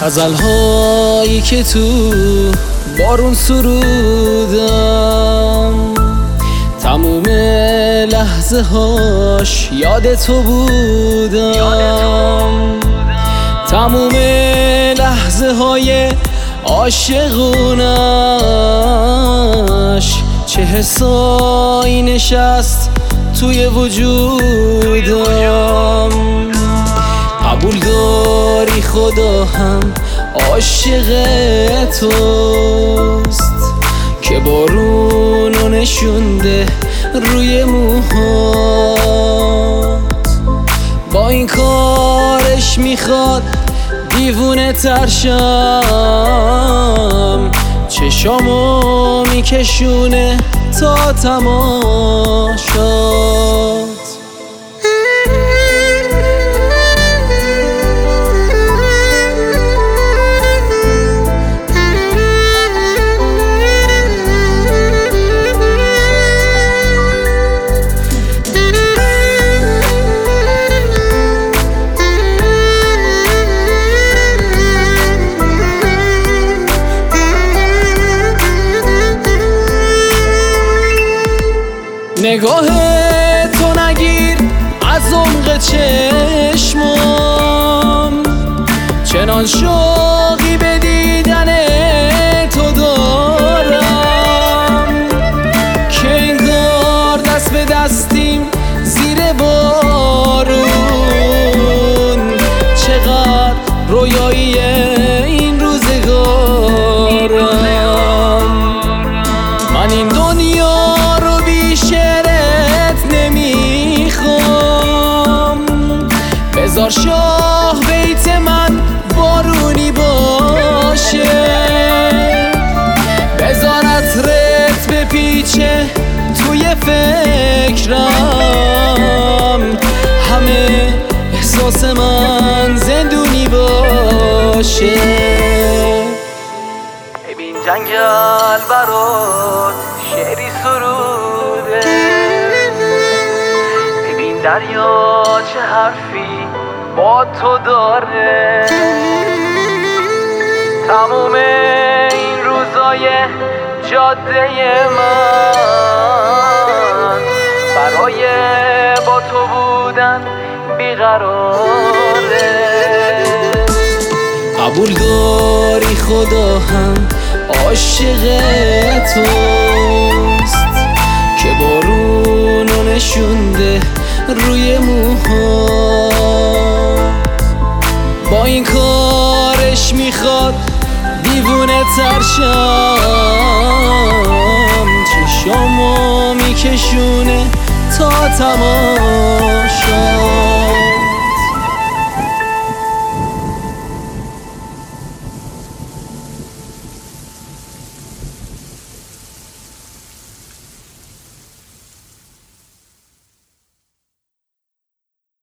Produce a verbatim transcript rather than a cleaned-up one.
غزل‌هایی که تو بارون سرودم، تموم لحظه هاش یاد تو بودم. تموم لحظه های عاشقونش چه حسایی نشست توی وجودم. قبول داری خدا هم عاشق توست که بارونو نشونده روی موهات. با این کارش میخواد دیوونه ترشم، چشامو میکشونه تا تماشات. نگاه تو نگیر از عمق چشمم، چنان شوقی به دیدن تو دارم که انگار دست به دستیم زیر بارون. چقدر رویایی این روزگارم، من این دنیا بذار شاه بیت من بارونی باشه، بذار عطرت بپیچه توی فکرم، همه احساس من زندونی باشه. ببین جنگل برات شعری سروده، ببین دریا چه حرفی با تو داره. تموم این روزای جاده من برای با تو بودن بیقراره. قبول داری خدا هم عاشق توست که بارونو نشونده روی موهات. با این کارش میخواد دیوونه ترشم، چشامو میکشونه تا تماشا.